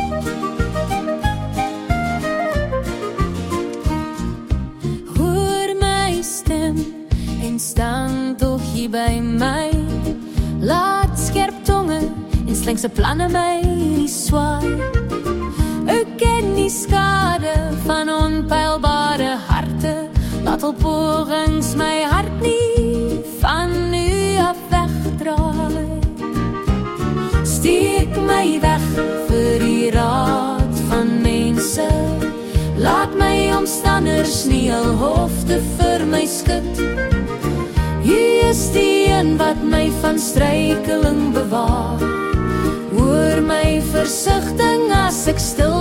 Hoor my stem en staan toch hier by my. Laat skerp tonge en slinkse planne my nie swaai. Ek ken die skade van onpeilbare harte. Laat al pogings my hart nie van u af wegdraai. Steek my weg vir die raad van mense. Laat my omstanders nie al hoofde vir my skud. U is die een wat my van struikeling bewaar. Hoor my versigtiging as ek stil